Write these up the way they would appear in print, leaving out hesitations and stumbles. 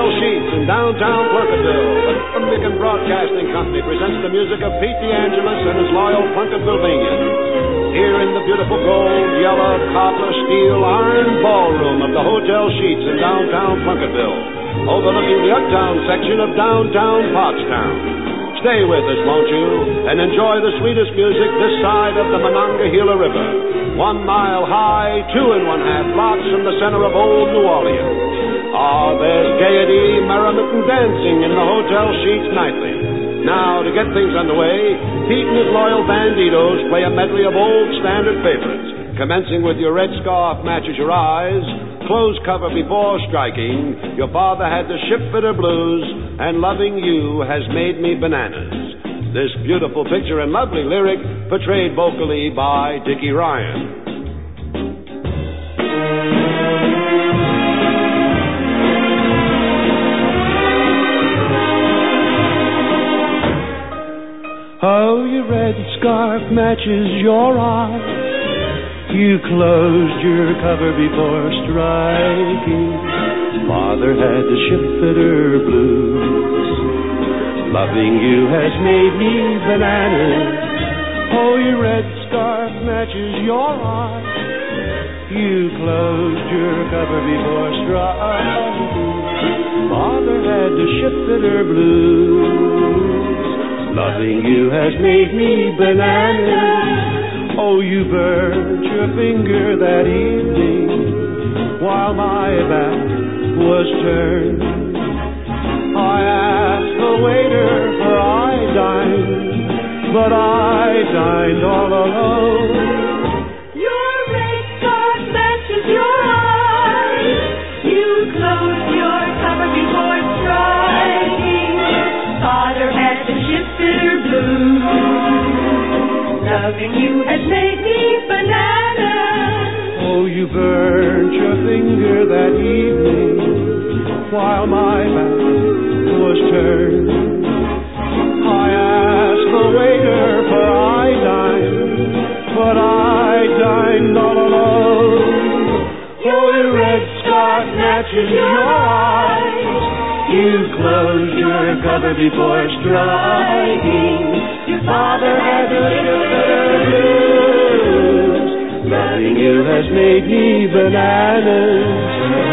Sheets in downtown Plunketville, the Micken Broadcasting Company presents the music of Pete DeAngelis and his loyal Plunketvillevians. Here in the beautiful gold, yellow, copper, steel, iron ballroom of the Hotel Sheets in downtown Plunketville, overlooking the uptown section of downtown Pottstown. Stay with us, won't you, and enjoy the sweetest music this side of the Monongahela River. 1 mile high, 2 1/2 blocks from the center of old New Orleans. There's gaiety, merriment, and dancing in the Hotel Sheets nightly. Now, to get things underway, Pete and his loyal banditos play a medley of old standard favorites, commencing with Your Red Scarf Matches Your Eyes, Clothes Cover Before Striking, Your Father Had the Shipfitter Blues, and Loving You Has Made Me Bananas. This beautiful picture and lovely lyric portrayed vocally by Dickie Ryan. Oh, your red scarf matches your eye. You closed your cover before striking. Father had the shipfitter blues. Loving you has made me bananas. Oh, your red scarf matches your eye. You closed your cover before striking. Father had the shipfitter blues. Loving you has made me bananas. Oh, you burned your finger that evening while my back was turned. I asked the waiter for iodine, but I dined all alone. Your red scarf matches your eyes. You closed your cover before striking. Father had the shipfitter blues. Loving you has made me bananas. Oh, you burnt your finger that evening while my back was turned. I asked the waiter for iodine, but I dined all alone. Oh, your red scarf matches your eyes. You closed your cover before striking. Your father had the shipfitter blues. Loving you has made me bananas.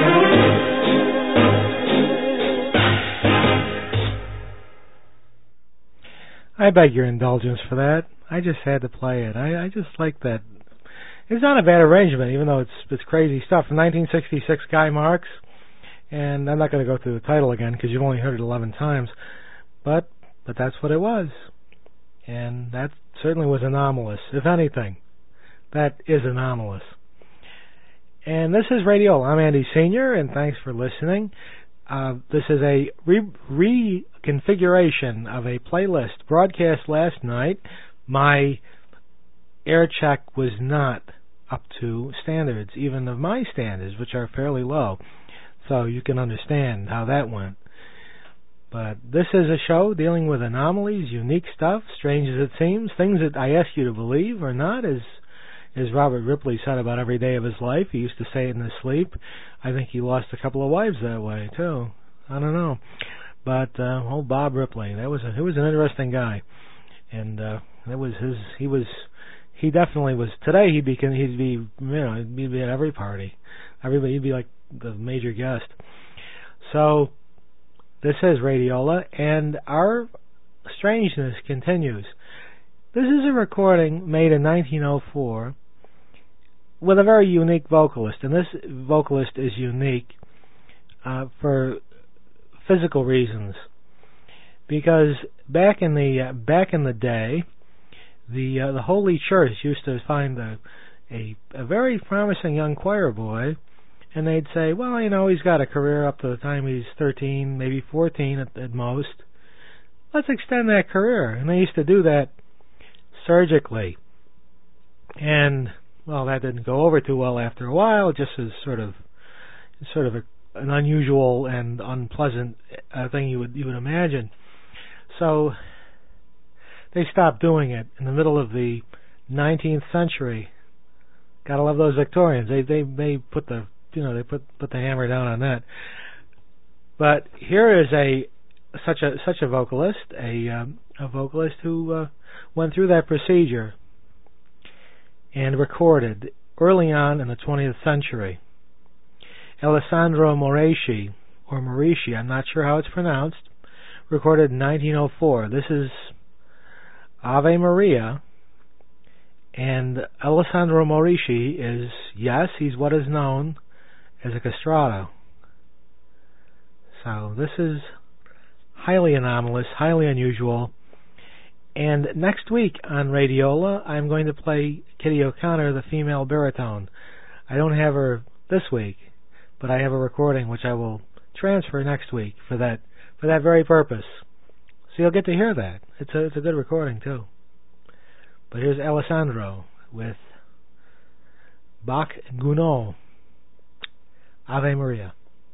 I beg your indulgence for that. I just had to play it. I just like that. It's not a bad arrangement, even though it's crazy stuff. From 1966, Guy Marks. And I'm not going to go through the title again because you've only heard it 11 times. But that's what it was. And that certainly was anomalous, if anything. That is anomalous. And this is Radio. I'm Andy Sr., and thanks for listening. This is a reconfiguration of a playlist broadcast last night. My air check was not up to standards, even of my standards, which are fairly low. So you can understand how that went. But this is a show dealing with anomalies, unique stuff, strange as it seems, things that I ask you to believe or not, as Robert Ripley said about every day of his life. He used to say it in his sleep. I think he lost a couple of wives that way, too. I don't know. But old Bob Ripley, he was an interesting guy. And that was he definitely was. Today he'd be at every party. He'd be like the major guest. So this is Radiola, and our strangeness continues. This is a recording made in 1904 with a very unique vocalist, and this vocalist is unique for physical reasons, because back in the day, the Holy Church used to find a very promising young choir boy. And they'd say, well, he's got a career up to the time he's 13, maybe 14 at most. Let's extend that career. And they used to do that surgically. And, well, that didn't go over too well after a while, just as sort of an unusual and unpleasant thing you would imagine. So they stopped doing it in the middle of the 19th century. Gotta love those Victorians. They put the they put the hammer down on that. But here is such a vocalist, a vocalist who went through that procedure and recorded early on in the 20th century. Alessandro Morici, or Morici, I'm not sure how it's pronounced, recorded in 1904. This is Ave Maria, and Alessandro Morici is, yes, he's what is known as a castrato. So this is highly anomalous, highly unusual. And next week on Radiola, I'm going to play Kitty O'Connor, the female baritone. I don't have her this week, but I have a recording which I will transfer next week for that very purpose. So you'll get to hear that. It's a good recording too. But here's Alessandro with Bach Gounod, Ave Maria.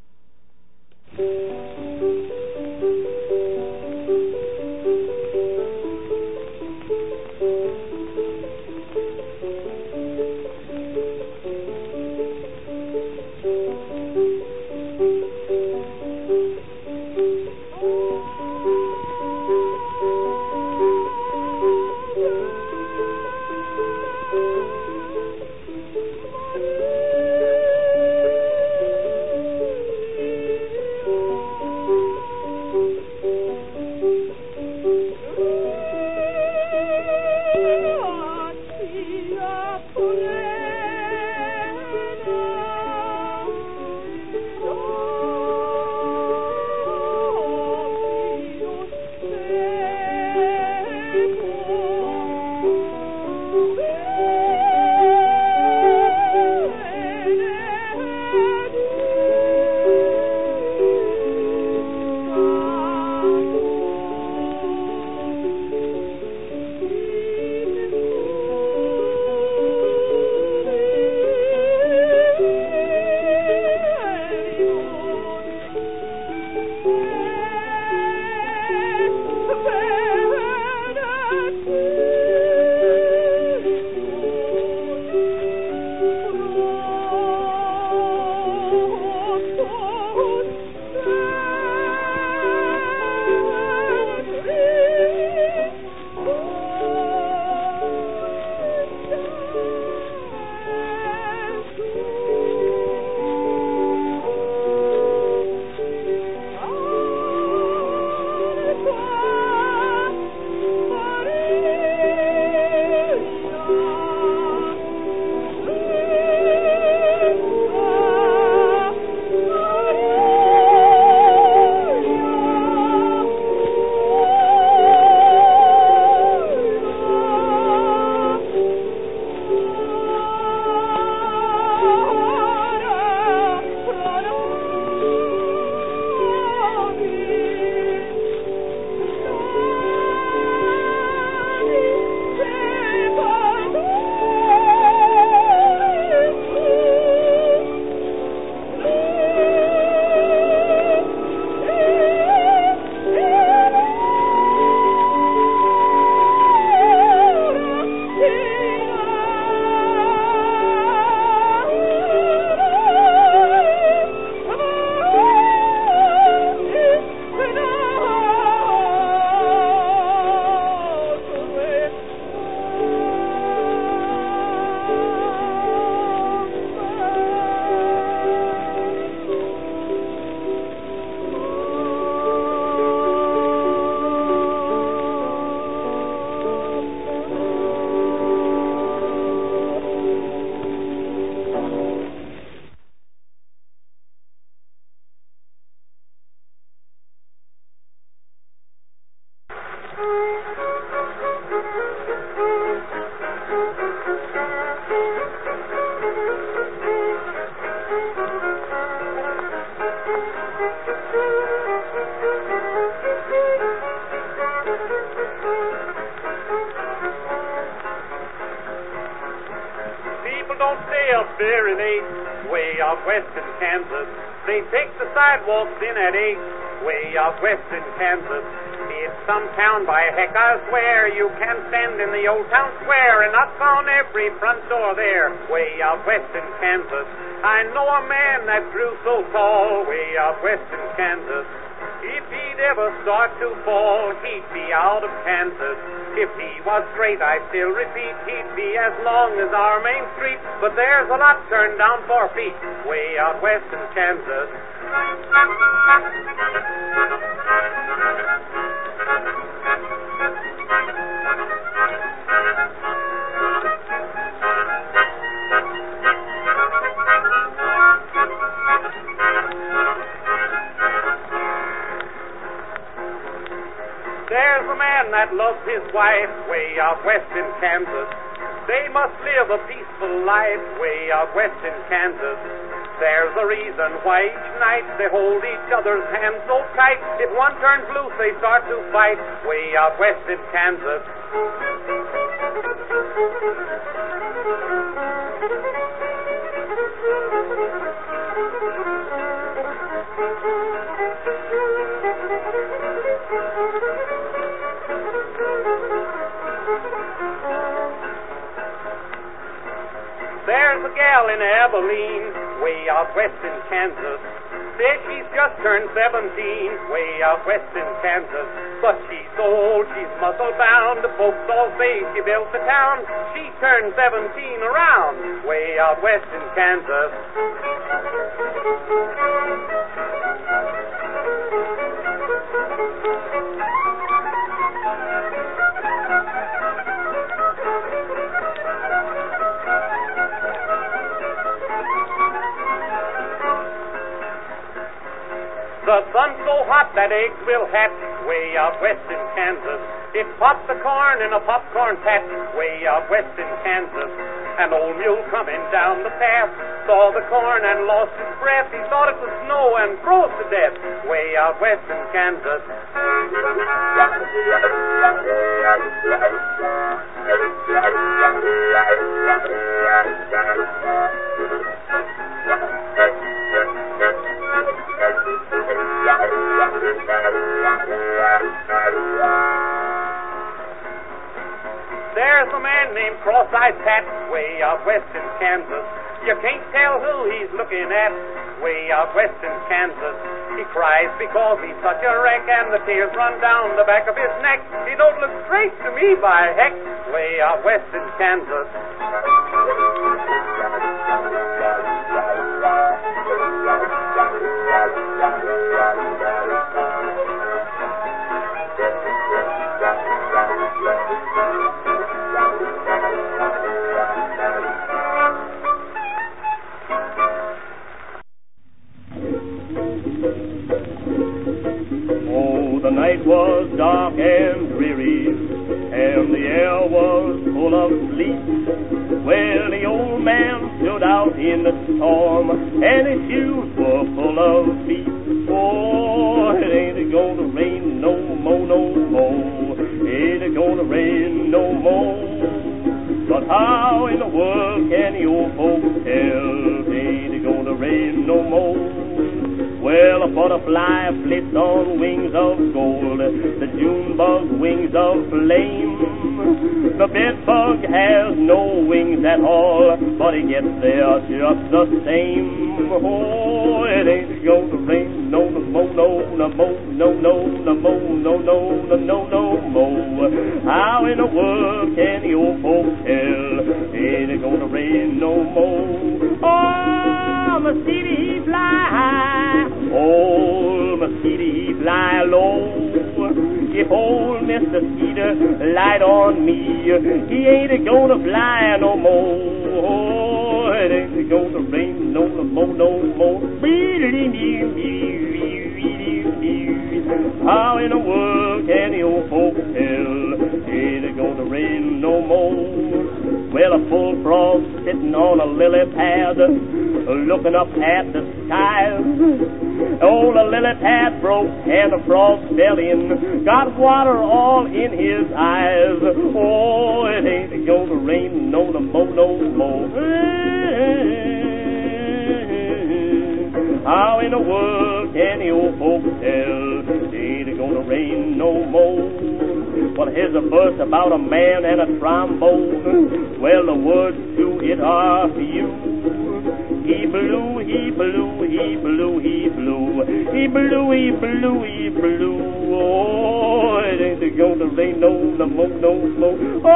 there in 8, way out west in Kansas. They take the sidewalks in at 8, way out west in Kansas. It's some town by heck, I swear. You can stand in the old town square and knock on every front door there. Way out west in Kansas, I know a man that grew so tall. Way out west in Kansas, if he'd ever start to fall, he'd be out of Kansas. If he was straight, I still repeat, he'd be as long as our main street. But there's a lot turned down for feet, way out west in Kansas. There's a man that loves his wife way out west in Kansas. They must live a peaceful life way out west in Kansas. There's a reason why each night they hold each other's hands so tight. If one turns loose, they start to fight way out west in Kansas. There's a gal in Abilene, way out west in Kansas. Says she's just turned 17, way out west in Kansas. But she's so old, she's muscle-bound. The folks all say she built the town. She turned 17 around, way out west in Kansas. The sun's so hot that eggs will hatch way out west in Kansas. It popped the corn in a popcorn patch way out west in Kansas. An old mule coming down the path saw the corn and lost his breath. He thought it was snow and froze to death way out west in Kansas. There's a man named Cross-Eyed Pat way out west in Kansas. You can't tell who he's looking at way out west in Kansas. He cries because he's such a wreck and the tears run down the back of his neck. He don't look straight to me, by heck, way out west in Kansas. The night was dark and dreary, and the air was full of sleet. Well, the old man stood out in the storm, and his shoes were full of feet. Oh, it ain't gonna rain no more, no more. Ain't gonna rain no more. But how in the world can the old folks tell? Ain't gonna rain no more. Well, a butterfly flits on wings of gold, the June bug's wings of flame. The bedbug has no wings at all, but he gets there just the same. Oh, it ain't gonna rain no more, no more, no, no more, no, no more. How in the world can the old folks tell? Ain't gonna rain no more. Oh, mosquito he fly high, old mosquito he fly low. If old Mr. Skeeter light on me, he ain't gonna fly no more. Oh, it ain't gonna rain no more, no more. How in the world can the old folks tell? Ain't gonna rain no more. Well, a full frog sitting on a lily pad, looking up at the skies. Oh, the lily pad broke and the frog fell in, got water all in his eyes. Oh, it ain't gonna rain no more, no more. How in the world can the old folks tell? Ain't gonna rain no more. Well, here's a verse about a man and a trombone. Well, the words to it are for you. He blew, he blew, he blew, he blew. He blew, he blew, he blew. Oh, it ain't gonna rain no more, no more.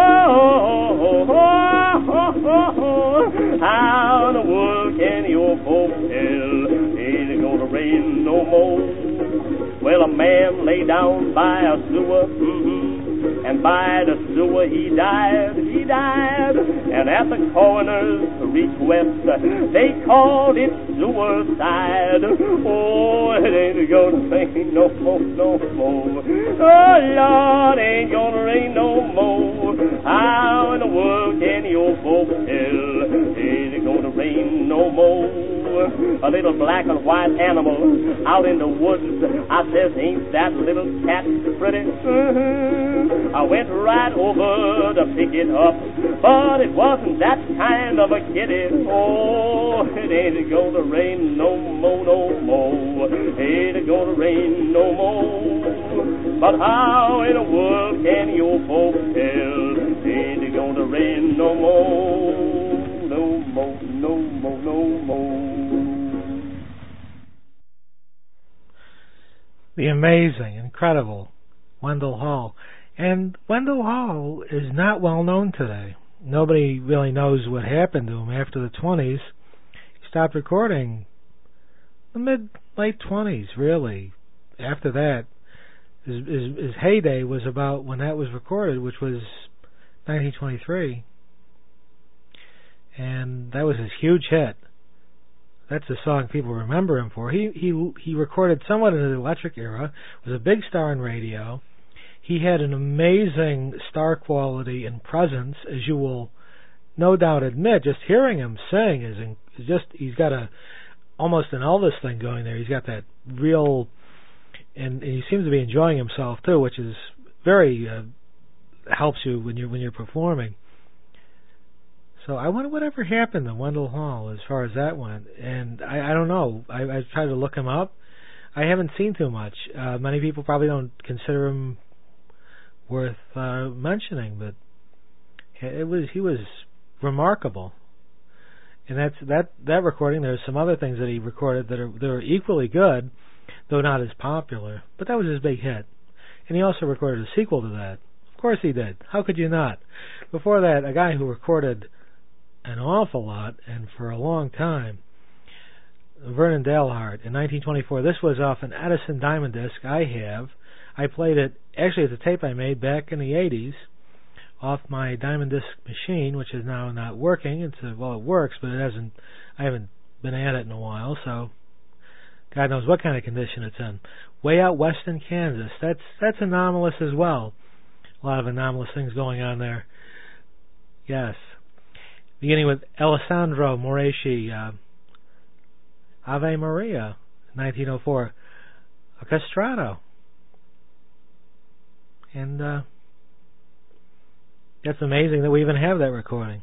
How in the world can your folks tell? Ain't it gonna rain no more? Well, a man lay down by a sewer, and by the sewer he died. And at the coroner's request, they called it suicide. Oh, it ain't gonna rain no more, no more. Oh, Lord, ain't gonna rain no more. How in the world can your folks tell? Ain't it gonna rain no more? A little black and white animal out in the woods. I says, ain't that little cat pretty? I went right over to pick it up, but it wasn't that kind of a kitty. Oh, it ain't gonna rain no more, no more. Ain't gonna rain no more. But how in the world can your folks tell? Ain't gonna rain no more, no more, no more, no more. The amazing, incredible Wendell Hall. And Wendell Hall is not well known today. Nobody really knows what happened to him after the 20s. He stopped recording the late 20s, really. After that, his heyday was about when that was recorded, which was 1923. And that was his huge hit. That's the song people remember him for. He recorded somewhat in the electric era, was a big star in radio. He had an amazing star quality and presence, as you will no doubt admit. Just hearing him sing is just, he's got almost an Elvis thing going there. He's got that real, and he seems to be enjoying himself too, which is very helps you when you're performing. So I wonder whatever happened to Wendell Hall as far as that went. And I don't know. I tried to look him up. I haven't seen too much. Many people probably don't consider him worth mentioning, but he was remarkable. And that recording. There's some other things that he recorded that are equally good, though not as popular. But that was his big hit. And he also recorded a sequel to that. Of course he did. How could you not? Before that, a guy who recorded an awful lot and for a long time, Vernon Dalhart, in 1924. This was off an Edison Diamond disc I have. I played it, actually it's a tape I made back in the 80s off my Diamond disc machine, which is now not working. It works, but I haven't been at it in a while, so God knows what kind of condition it's in. Way out west in Kansas. That's anomalous as well. A lot of anomalous things going on there. Yes. Beginning with Alessandro Moreschi, Ave Maria, 1904, a castrato. And it's amazing that we even have that recording.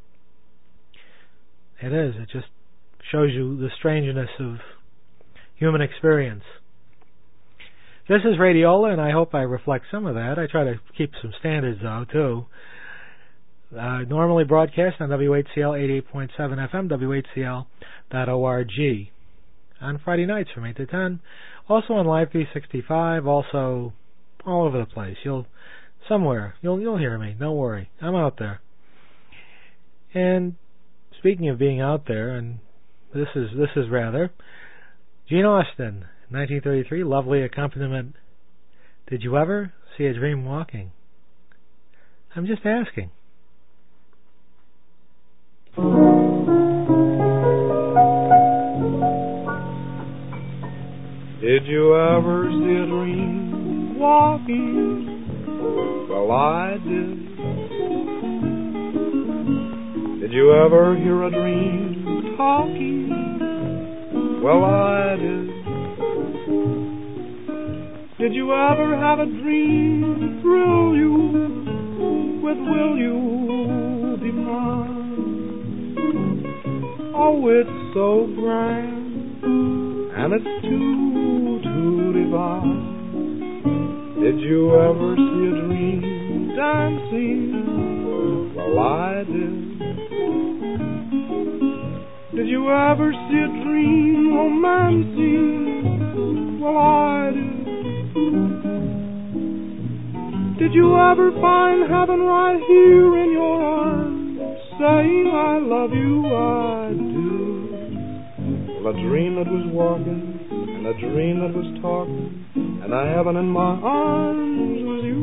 It is. It just shows you the strangeness of human experience. This is Radiola, and I hope I reflect some of that. I try to keep some standards, though, too. Normally broadcast on WHCL 88.7 FM, WHCL.org on Friday nights from 8 to 10. Also on Live 365, also all over the place. You'll hear me. Don't worry. I'm out there. And speaking of being out there, and this is rather, Gene Austin, 1933, lovely accompaniment. Did you ever see a dream walking? I'm just asking. Did you ever see a dream walking? Well, I did. Did you ever hear a dream talking? Well, I did. Did you ever have a dream thrill you with will you be mine? Oh, it's so grand, and it's too divine. Did you ever see a dream dancing? Well, I did. Did you ever see a dream romancing? Well, I did. Did you ever find heaven right here in your arms, saying I love you? I do. Well, a dream that was walking, and a dream that was talking, and a heaven in my arms was you.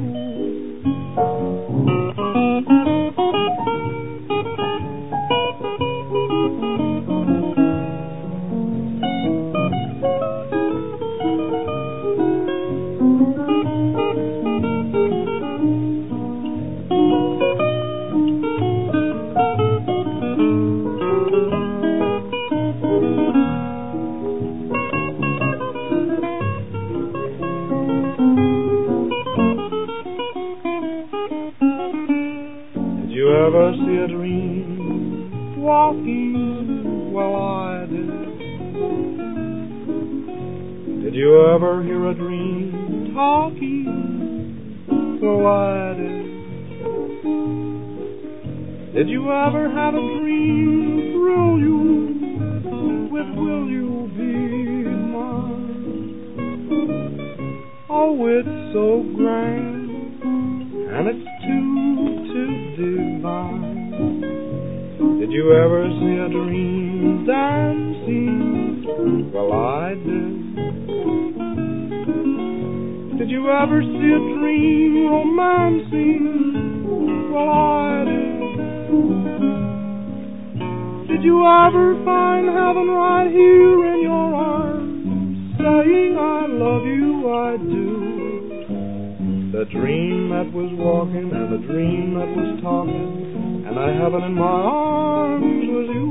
Ever see a dream walking? Well, I did. Did you ever hear a dream talking? Well, I did. Did you ever have a dream thrill you with will you be mine? Oh, it's so grand and it's too divine. Did you ever see a dream dancing? Well, I did. Did you ever see a dream romancing? Well, I did. Did you ever find heaven right here in your arms, saying I love you? I do. The dream that was walking and the dream that was talking, and I heaven in my arms was you.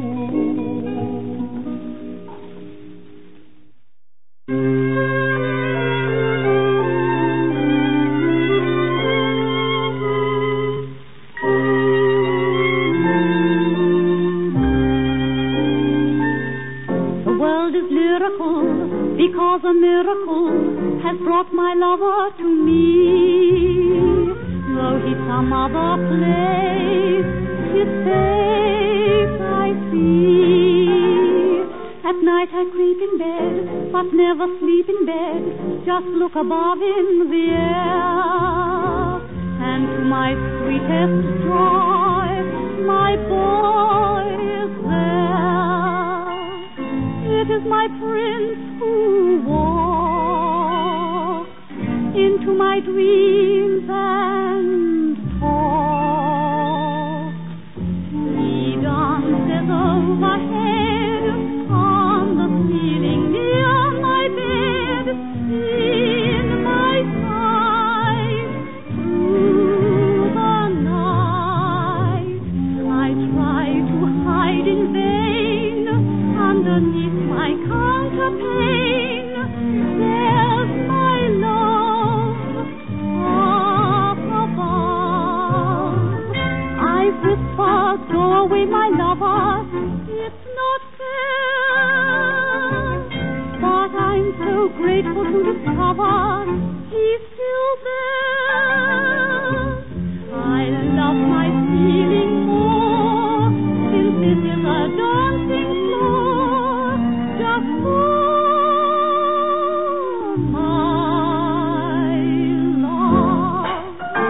The world is lyrical because a miracle has brought my lover to me. Though he's some other place, his face I see. At night I creep in bed, but never sleep in bed. Just look above in the air, and to my sweetest joy, my boy is there. It is my prince who walks into my dreams and talks. He dances overhead on the ceiling near my bed, in my sight through the night. I try to hide in vain underneath my counterpane. There's my love up above. I whisper, go away, my lover, it's not fair. But I'm so grateful to discover he's still there. I love my feeling more, since this is a dancing floor, just for my love.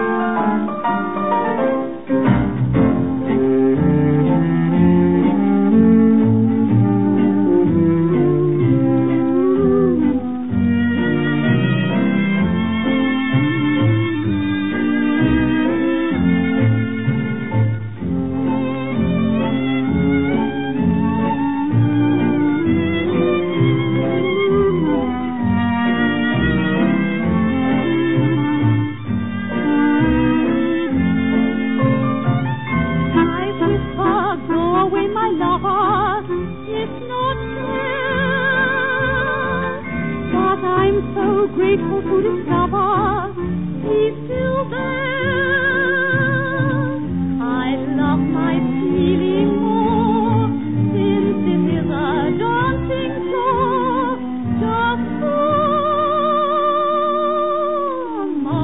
Grateful to discover he's still there. I love my feeling more, since this is a dancing floor, just for my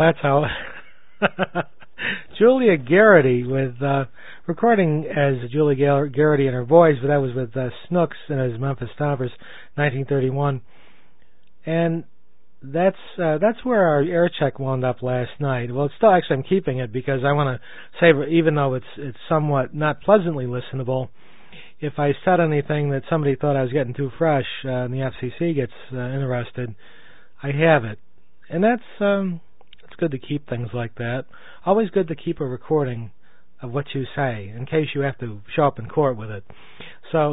that's how. Julia Garrity with recording as Julia Garrity and her voice, but that was with Snooks and his Memphis Stompers, 1931, and that's where our air check wound up last night. Well, it's still actually I'm keeping it because I want to say, even though it's somewhat not pleasantly listenable, if I said anything that somebody thought I was getting too fresh and the FCC gets interested, I have it, and that's. It's good to keep things like that. Always good to keep a recording of what you say in case you have to show up in court with it. So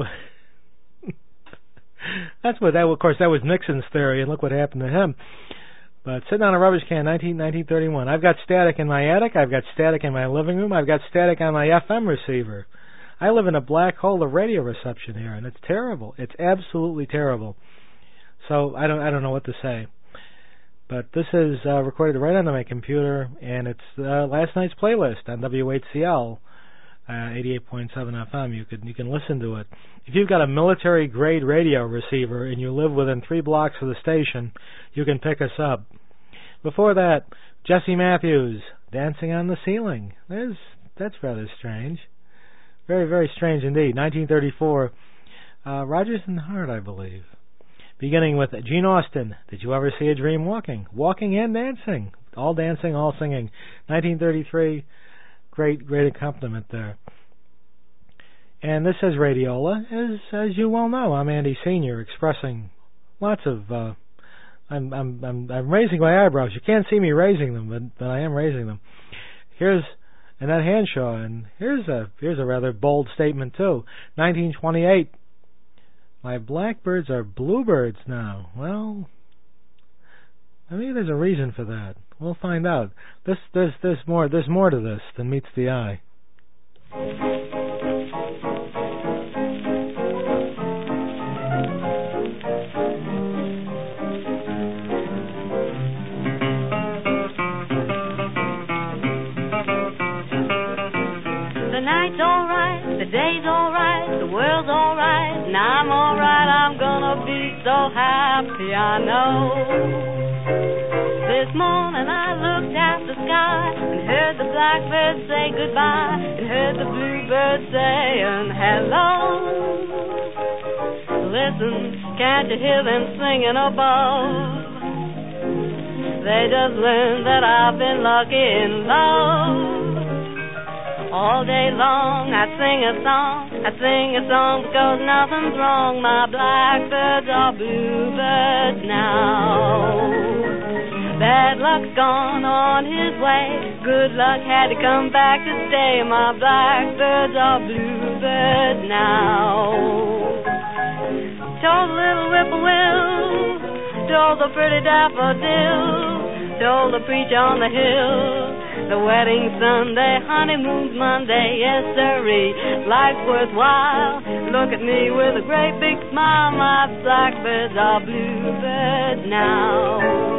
that's what that. Of course, that was Nixon's theory, and look what happened to him. But sitting on a rubbish can, 1931. I've got static in my attic. I've got static in my living room. I've got static on my FM receiver. I live in a black hole of radio reception here, and it's terrible. It's absolutely terrible. So I don't know what to say. But this is recorded right onto my computer, and it's last night's playlist on WHCL, 88.7 FM. You can listen to it. If you've got a military-grade radio receiver and you live within 3 blocks of the station, you can pick us up. Before that, Jesse Matthews, Dancing on the Ceiling. That's rather strange. Very, very strange indeed. 1934, Rodgers and Hart, I believe. Beginning with Gene Austin, Did You Ever See a Dream Walking? Walking and dancing. All dancing, all singing. 1933, great accompaniment there. And this is Radiola, as you well know. I'm Andy Sr., expressing lots of... I'm raising my eyebrows. You can't see me raising them, but I am raising them. Here's Annette Hanshaw, and here's a rather bold statement, too. 1928... My blackbirds are bluebirds now. Well, maybe there's a reason for that. We'll find out. There's more to this than meets the eye. The night's alright, the day's alright, the world's alright, and I'm alright, I'm gonna be so happy, I know. This morning I looked at the sky and heard the blackbird say goodbye and heard the bluebird saying hello. Listen, can't you hear them singing above? They just learned that I've been lucky in love. All day long I sing a song because nothing's wrong. My blackbirds are bluebirds now. Bad luck's gone on his way, good luck had to come back to stay. My blackbirds are bluebirds now. Told the little whippoorwill, told the pretty daffodil, told the preacher on the hill, the wedding Sunday, honeymoon's Monday, yes sirree, life's worthwhile. Look at me with a great big smile, my blackbirds are bluebirds now.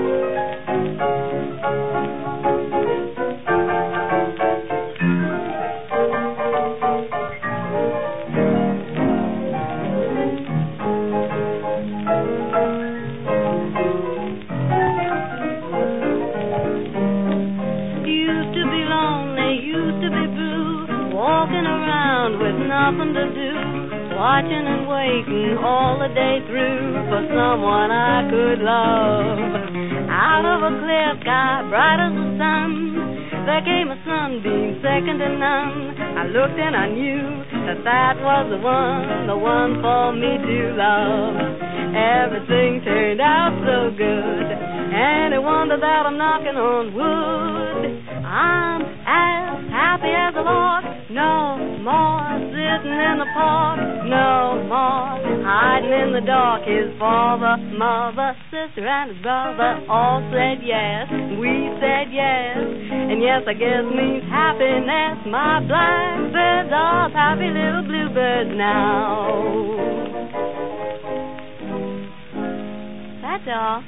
Nothing to do, watching and waiting all the day through for someone I could love. Out of a clear sky, bright as the sun, there came a sunbeam second to none. I looked and I knew that was the one for me to love. Everything turned out so good, any wonder that I'm knocking on wood. I'm as happy as a lark, no more sitting in the park, no more hiding in the dark. His father, mother, sister, and his brother all said yes, we said yes, and yes I guess means happiness. My blackbirds are happy little bluebirds now. That's all.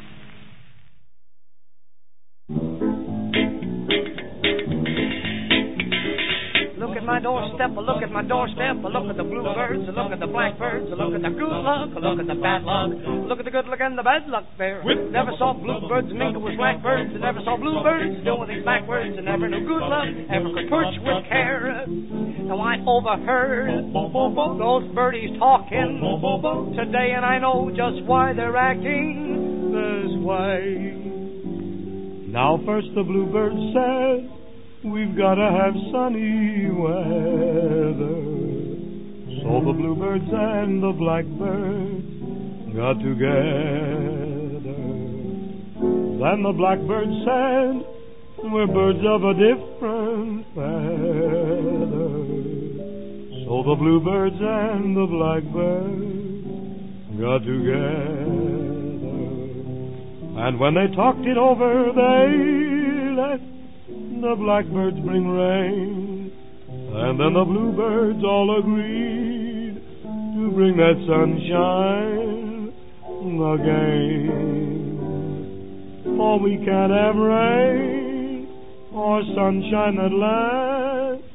my doorstep, I look at my doorstep, I look at the bluebirds, I look at the blackbirds, I look at the good luck, I look at the bad luck, I look at the good luck and the bad luck there. Never saw bluebirds mingle with blackbirds, I never saw bluebirds doing things backwards, I never knew good luck ever could perch with care. Now I overheard those birdies talking today, and I know just why they're acting this way. Now first the bluebird said, we've got to have sunny weather. So the bluebirds and the blackbirds got together. Then the blackbird said, we're birds of a different feather. So the bluebirds and the blackbirds got together. And when they talked it over, they let the blackbirds bring rain. And then the bluebirds all agreed to bring that sunshine again. For we can't have rain or sunshine that lasts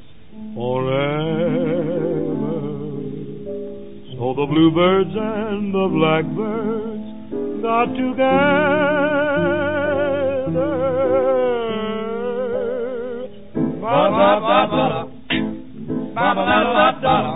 forever. So the bluebirds and the blackbirds got together. Ba-ba-ba-ba-da, ba-ba-da-da-da-da.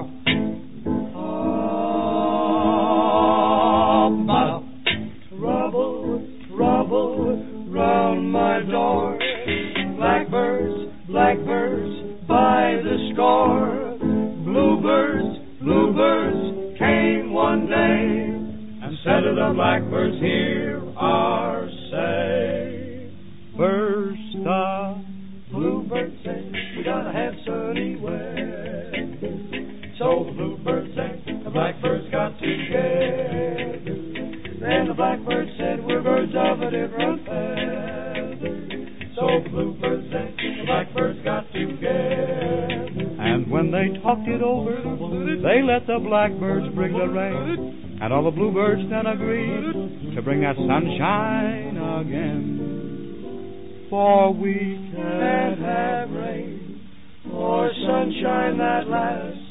Ba-da. Trouble, trouble round my door. Blackbirds, blackbirds by the score. Bluebirds, bluebirds came one day and said to the blackbirds, hear our say. First the bluebirds said, we gotta have sunny weather. So the bluebirds said, the blackbirds got together. Then the blackbird said, we're birds of a different feather. So the bluebirds said, the blackbirds got together. And when they talked it over, they let the blackbirds bring the rain. And all the bluebirds then agreed to bring that sunshine again. For we can't have rain or sunshine that lasts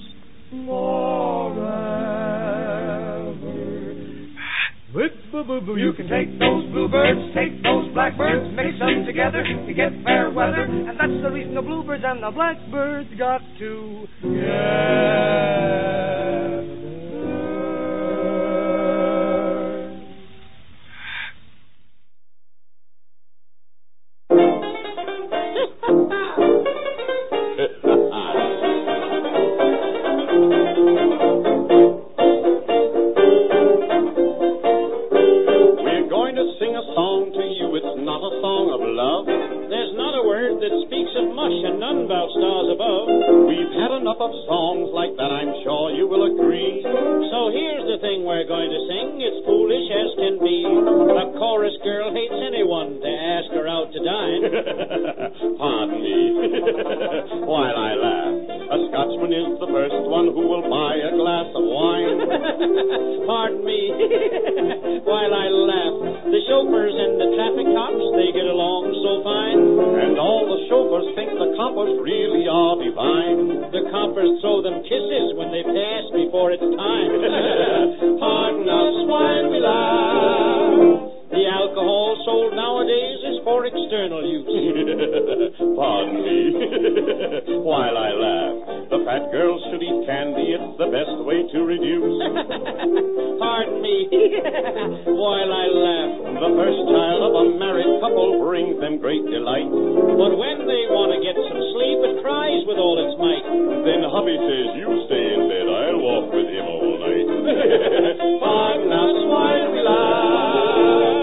forever. You can take those bluebirds, take those blackbirds, mix them together, you get fair weather, and that's the reason the bluebirds and the blackbirds got together. Of songs like that, I'm sure you will agree. So here's the thing we're going to sing. It's foolish as can be. A chorus girl hates anyone to ask her out to dine. Pardon me while I laugh. A Scotsman is the first one who will buy a glass of wine. Pardon me while I laugh. The chauffeurs and the traffic cops, they get along so fine. And all the chauffeurs think the coppers really are divine. The coppers throw them kisses when they pass before it's time. Pardon us while we laugh. The alcohol sold nowadays is for external use. Pardon me while I laugh. The fat girls should eat candy. It's the best way to reduce. Pardon me while I laugh. The first child of a married couple brings them great delight. But when they want to get some sleep, it cries with all its might. Then hubby says, you stay in bed. I'll walk with him all night. Pardon us while we laugh.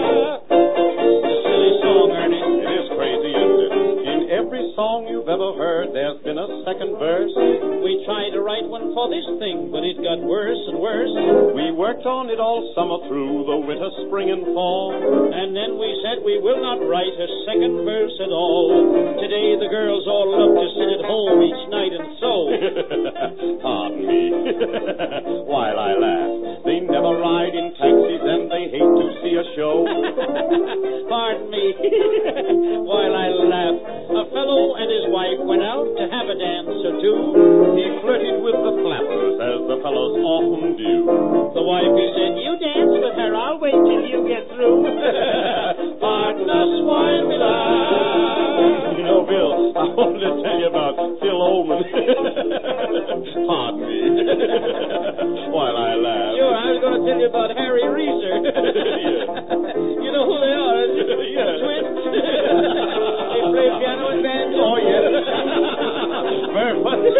Song you've ever heard, there's been a second verse. We tried to write one for this thing, but it got worse and worse. We worked on it all summer through, the winter, spring, and fall. And then we said we will not write a second verse at all. Today the girls all love to sit at home each night and sew. Pardon me while I laugh. They never ride in taxis and they hate to see a show. Pardon me while I laugh. A fellow and his wife went out to have a dance or two. flirted with the flappers, as the fellows often do. The wife said, "You dance with her, I'll wait till you get through." Pardon us while we laugh. You know, Bill, I wanted to tell you about Phil Oldman. Pardon me. While I laugh. Sure, I was going to tell you about Harry Reeser. You know who they are? Yes. Twins. They play piano and banjo. Oh, yes. Very funny.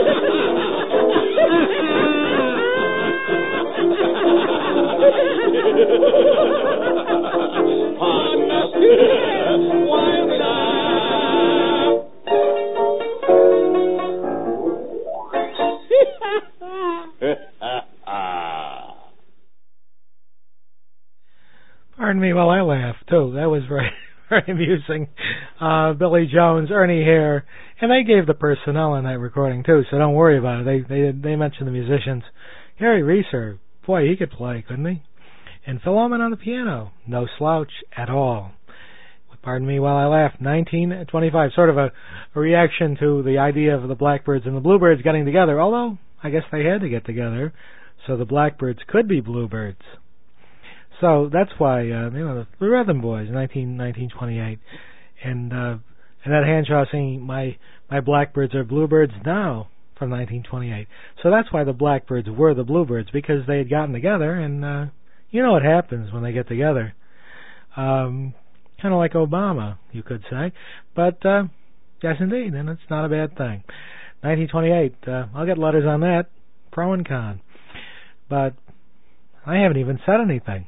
Pardon us while we laugh. Pardon me while I laugh, too. That was very, very amusing. Billy Jones, Ernie Hare, and they gave the personnel on that recording, too, so don't worry about it. They mentioned the musicians. Harry Reeser, boy, he could play, couldn't he? And Phil Oman on the piano, no slouch at all. Pardon me while I laugh, 1925, sort of a reaction to the idea of the Blackbirds and the Bluebirds getting together, although I guess they had to get together so the Blackbirds could be Bluebirds. So that's why, the Rhythm Boys, 1928, and that Hanshaw singing, my Blackbirds are Bluebirds now, from 1928. So that's why the Blackbirds were the Bluebirds, because they had gotten together, and you know what happens when they get together. Kind of like Obama, you could say. But, yes, indeed, and it's not a bad thing. 1928, I'll get letters on that, pro and con. But I haven't even said anything.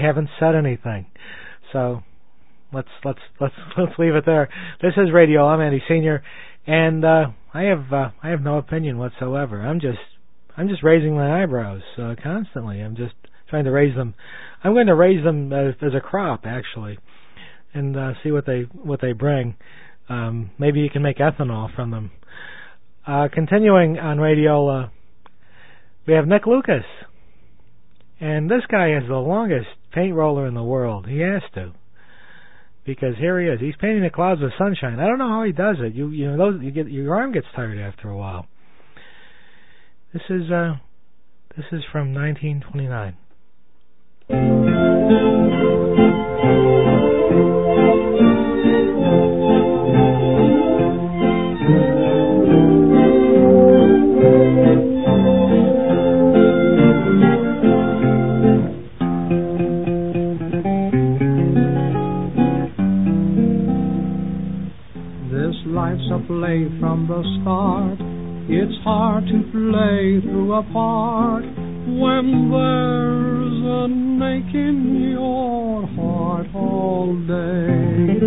So let's leave it there. This is Radio. I'm Andy Senior, and I have no opinion whatsoever. I'm just raising my eyebrows constantly. I'm just trying to raise them. I'm going to raise them as a crop, actually, and see what they bring. Maybe you can make ethanol from them. Continuing on radio, we have Nick Lucas. And this guy has the longest paint roller in the world. He has to, because here he is. He's painting the clouds with sunshine. I don't know how he does it. Your arm gets tired after a while. This is from 1929. A play from the start. It's hard to play through a part when there's an ache in your heart all day.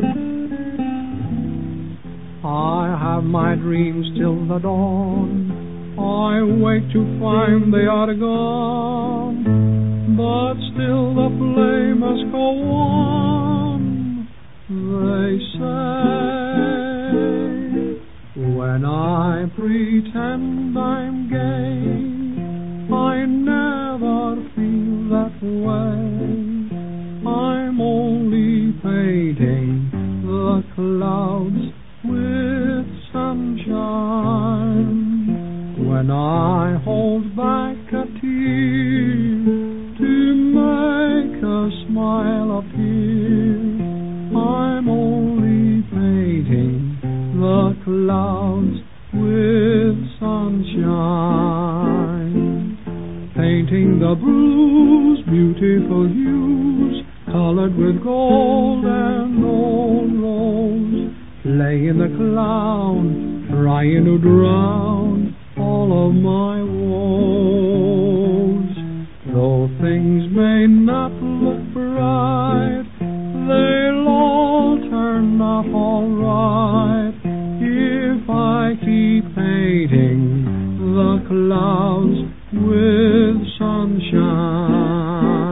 I have my dreams till the dawn. I wait to find they are gone, but still the play must go on, they say. When I pretend I'm gay, I never feel that way. I'm only painting the clouds with sunshine. When I hold back a tear to make a smile appear, I'm only painting the clouds with sunshine, painting the bruised, beautiful hues, colored with gold and old rose, playing the clown, trying to drown all of my woes. Though things may not look bright, they'll all turn out all right if I keep painting the clouds with sunshine.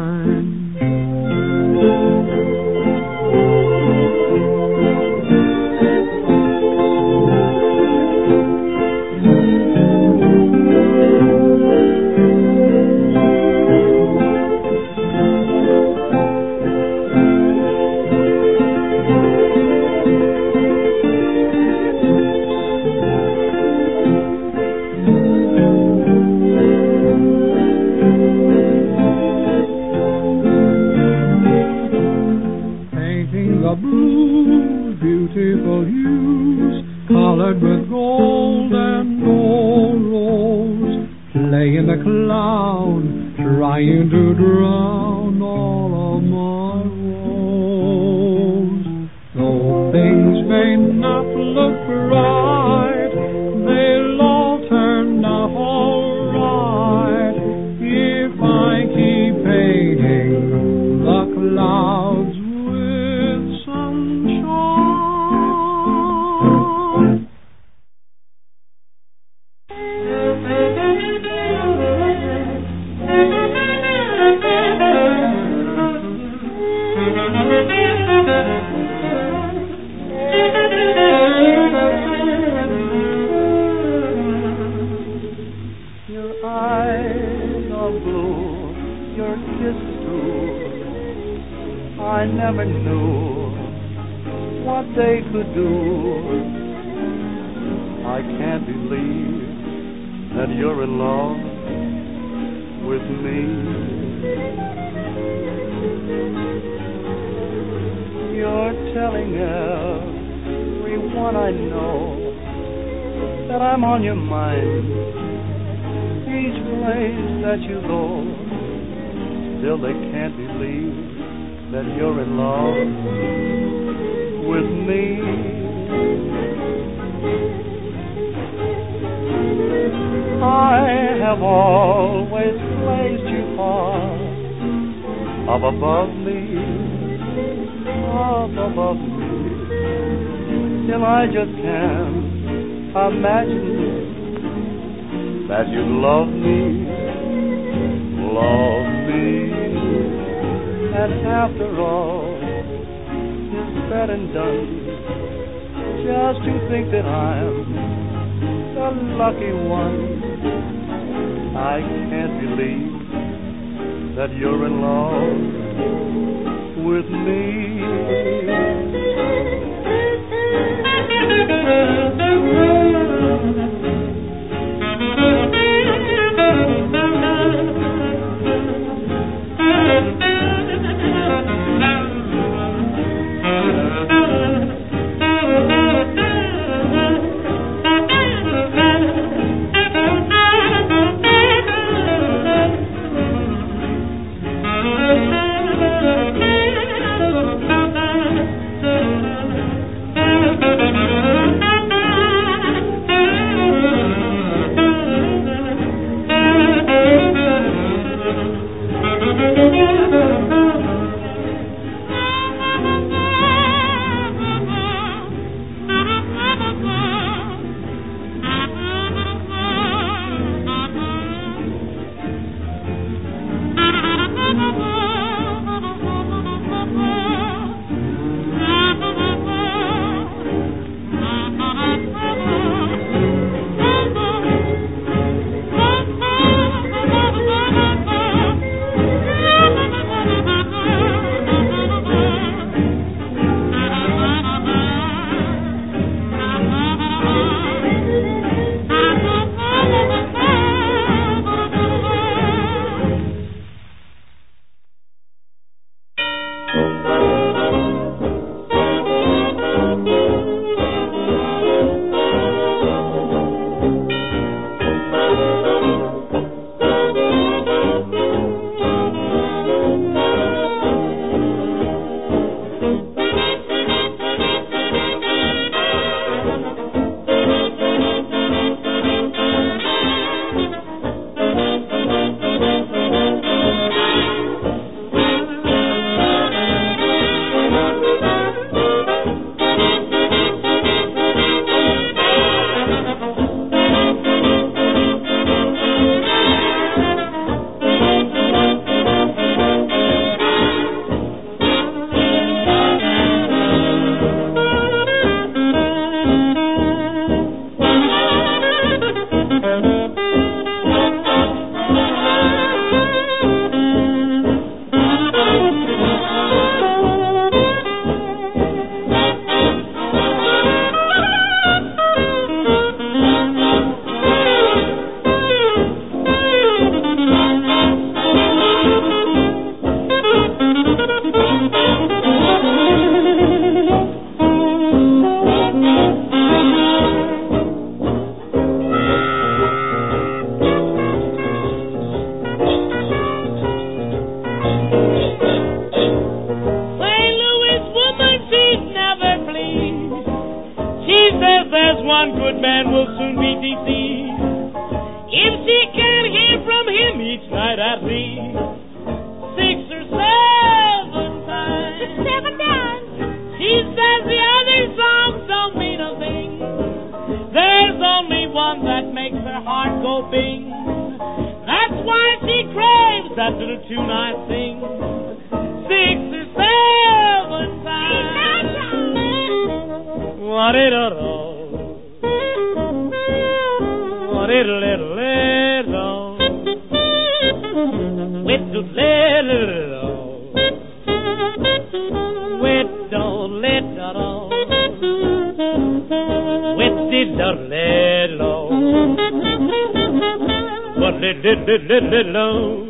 play in the cloud, trying to drown all of my woes. Though things may not look right, they'll all turn out alright if I keep painting the clouds with sunshine. Your eyes are blue, your kiss is true. I never knew what they could do. I can't believe that you're in love with me. You're telling everyone I know that I'm on your mind. Each place that you go, still they can't believe that you're in love with me. I have always placed you far up above me, till I just can't imagine that you love me. And after all is said and done, just to think that I'm the lucky one. I can't believe that you're in love with me. cried at least 6 or 7 times. 7 times. She says the other songs don't mean a thing. There's only one that makes her heart go bing. That's why she craves that little tune I sing 6 or 7 times. What it all? What it little little? With the little, with the little, with the little, what little.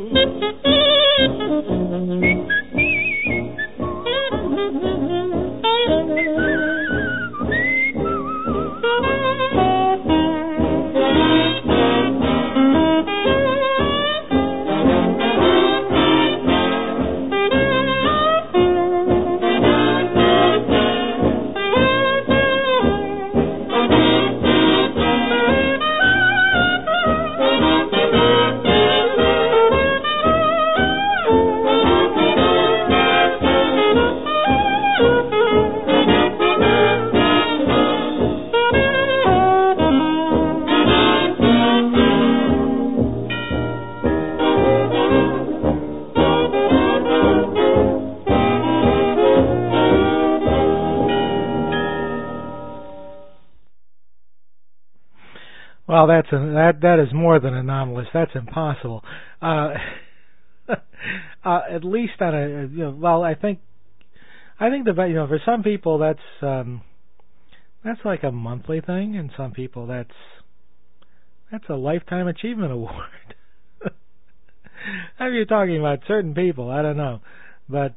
Well, that is more than anomalous. That's impossible. At least on a well, I think the for some people that's like a monthly thing, and some people that's a lifetime achievement award. I mean, you're talking about certain people. I don't know, but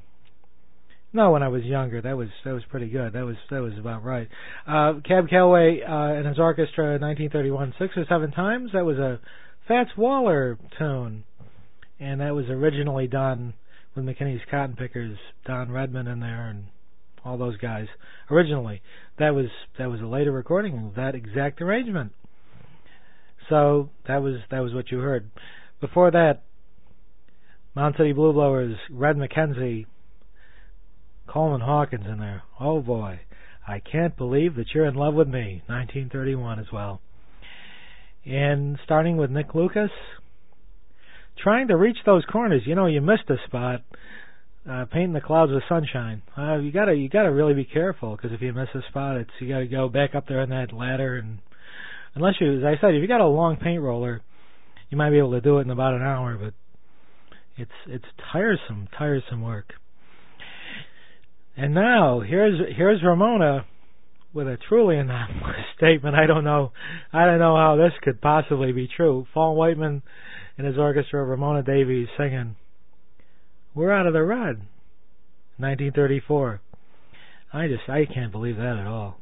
no, when I was younger, that was pretty good. That was about right. Cab Calloway and his orchestra, 1931, 6 or 7 times. That was a Fats Waller tune, and that was originally done with McKinney's Cotton Pickers, Don Redman in there, and all those guys. Originally, that was a later recording of that exact arrangement. So that was what you heard. Before that, Mound City Blue Blowers, Red McKenzie, Coleman Hawkins in there. Oh boy, I can't believe that you're in love with me. 1931 as well. And starting with Nick Lucas, trying to reach those corners. You missed a spot. Painting the clouds with sunshine. You gotta really be careful, because if you miss a spot, you gotta go back up there on that ladder, and unless you, as I said, if you got a long paint roller, you might be able to do it in about an hour, but it's tiresome work. And now here's Ramona with a truly anomalous statement. I don't know how this could possibly be true. Paul Whiteman and his orchestra, Ramona Davies singing "We're Out of the Red," 1934. I can't believe that at all.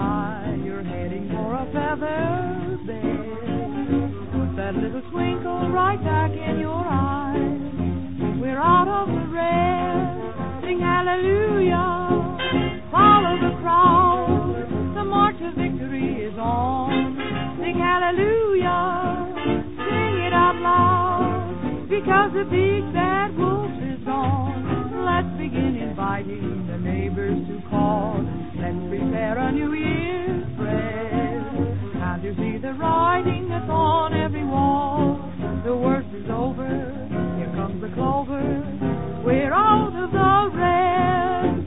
Little twinkle right back in your eyes. We're out of the red, sing hallelujah. Follow the crowd, the march of victory is on. Sing hallelujah, sing it out loud, because the big bad wolf is gone. Let's begin inviting the neighbors to call. Let's prepare a New Year's prayer. Can't you see the writing that's on every wall? The worst is over, here comes the clover. We're out of the red.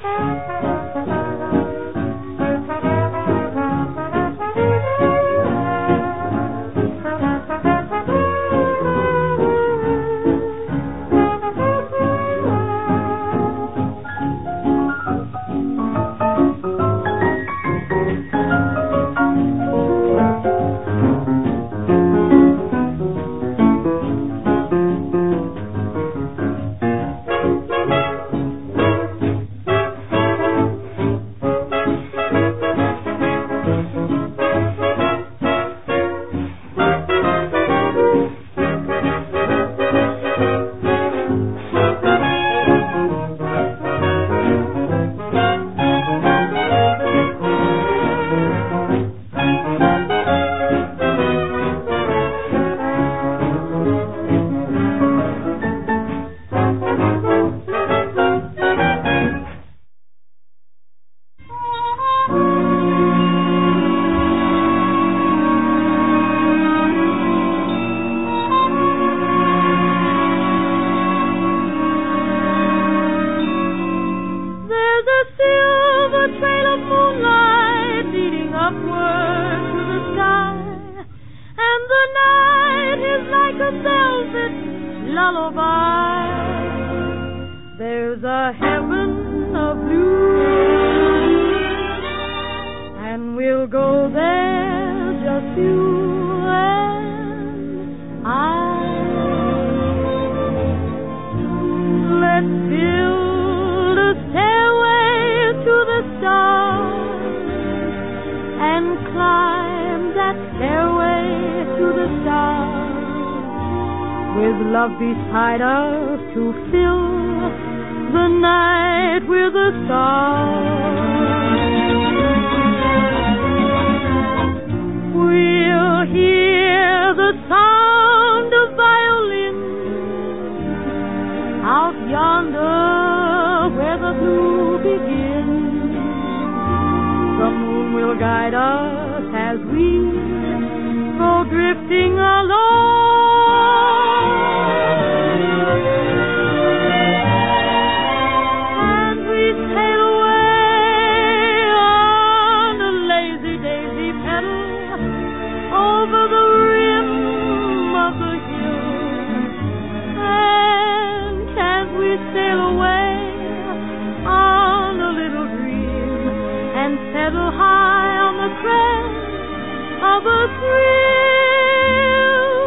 Beside us to fill the night with a star. We'll hear the sound of violins out yonder where the blue begins. The moon will guide us as we go drifting along. Of a thrill,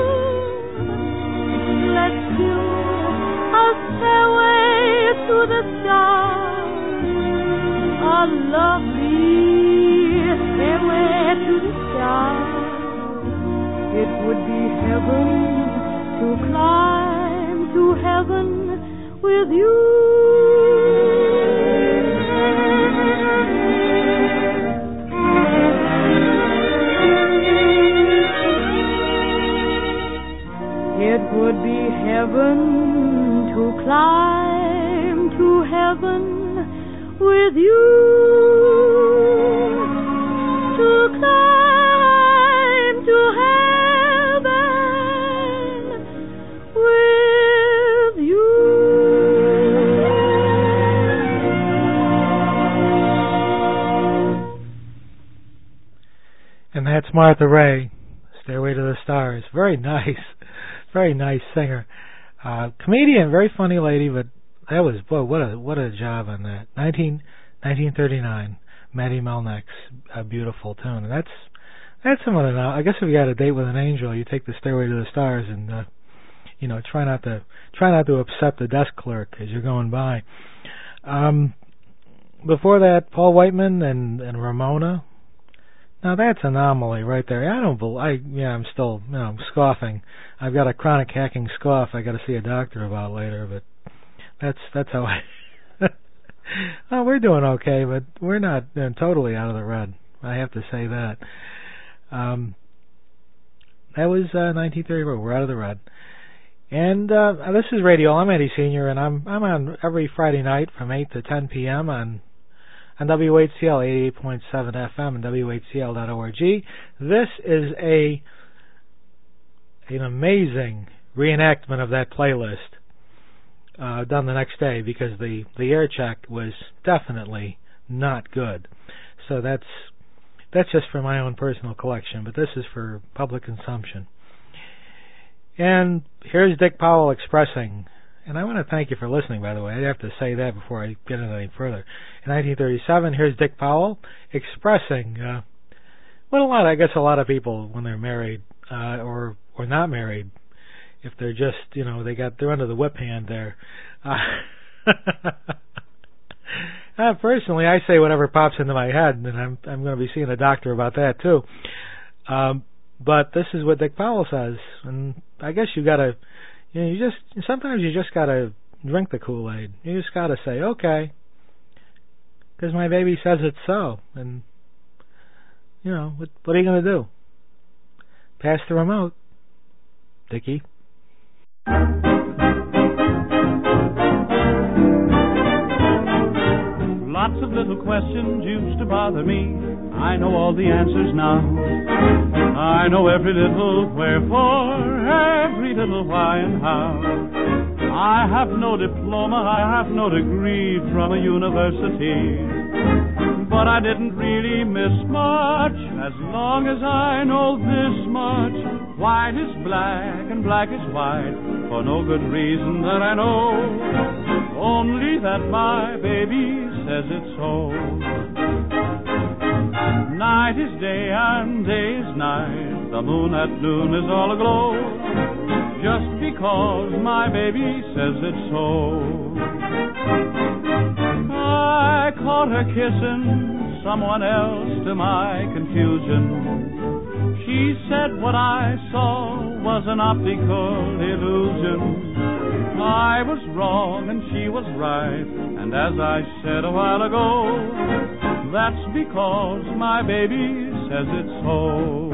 let's do a stairway to the stars, a lovely stairway to the stars. It would be heaven to climb to heaven with you. It would be heaven to climb to heaven with you, to climb to heaven with you. And that's Martha Raye, Stairway to the Stars. Very nice. Very nice singer. Comedian, very funny lady, but that was, boy, what a job on that. 1939, Matty Melnick's A Beautiful Tune. And that's someone to know. I guess if you got a date with an angel, you take the Stairway to the Stars and, try not to upset the desk clerk as you're going by. Before that, Paul Whiteman and Ramona, Now that's anomaly right there. I'm still, I'm scoffing. I've got a chronic hacking scoff I got to see a doctor about later, but that's how I... Well, we're doing okay, but we're not totally out of the red. I have to say that. That was 1934. We're out of the red. And this is Radio. I'm Eddie Senior, and I'm on every Friday night from 8 to 10 p.m. on WHCL 88.7 FM and WHCL.org. This is an amazing reenactment of that playlist done the next day, because the air check was definitely not good. So that's just for my own personal collection, but this is for public consumption. And here's Dick Powell expressing, and I want to thank you for listening, by the way. I have to say that before I get into anything further. In 1937, here's Dick Powell expressing a lot of people, when they're married or not married, if they're just, they're under the whip hand there. Personally, I say whatever pops into my head, and I'm going to be seeing a doctor about that too. But this is what Dick Powell says, and I guess you gotta, sometimes you just gotta drink the Kool-Aid. You just gotta say, okay, because my baby says it's so, and what are you gonna do? Pass the remote, Dickie. Lots of little questions used to bother me. I know all the answers now. I know every little wherefore, every little why and how. I have no diploma, I have no degree from a university, but I didn't really miss much, as long as I know this much. White is black and black is white, for no good reason that I know, only that my baby says it's so. Night is day and day is night, the moon at noon is all aglow, just because my baby says it's so. I caught her kissing someone else to my confusion. She said what I saw was an optical illusion. I was wrong and she was right, and as I said a while ago, that's because my baby says it's so.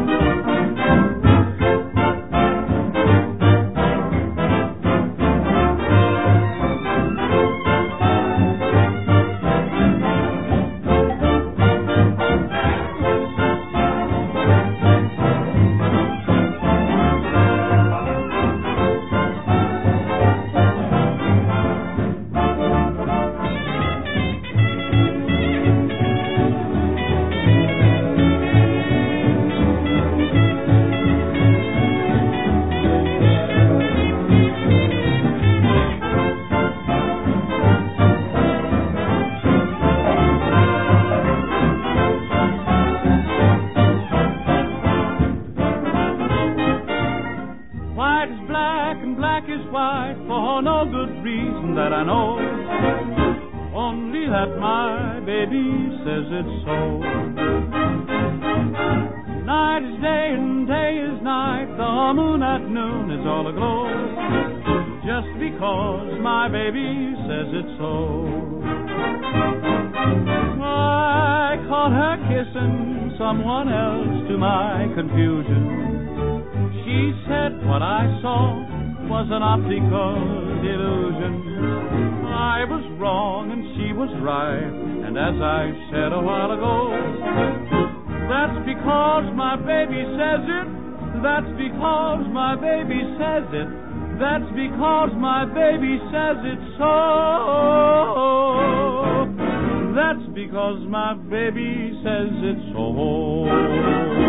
Someone else to my confusion. She said what I saw was an optical illusion. I was wrong and she was right, and as I said a while ago, that's because my baby says it. That's because my baby says it. That's because my baby says it so. That's because my baby says it's so.